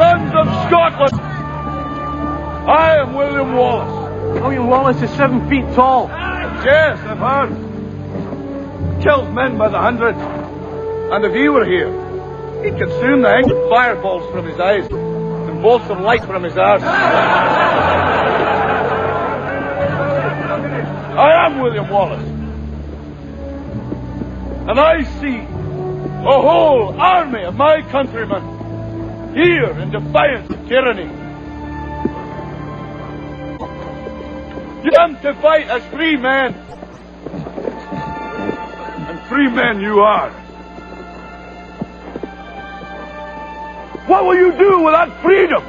sons of Scotland. I am William Wallace. William Wallace is 7 feet tall. Yes, I've heard. Kills men by the hundred. And if he were here, he'd consume the English fireballs from his eyes and bolts of light from his arse. I am William Wallace. And I see a whole army of my countrymen here in defiance of tyranny. You come to fight as free men. And free men you are. What will you do with that freedom?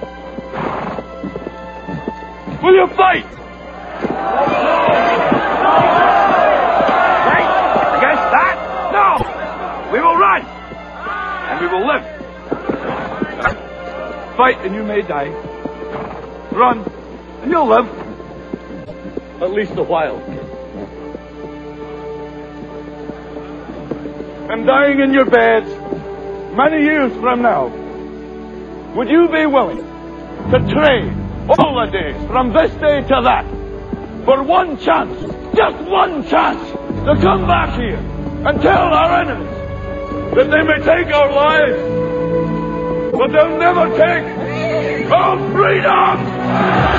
Will you fight? Fight against that? No! We will run! And we will live. Fight and you may die. Run and you'll live. At least a while. And dying in your beds many years from now, would you be willing to trade all the days from this day to that for one chance, just one chance, to come back here and tell our enemies that they may take our lives, but they'll never take our freedom!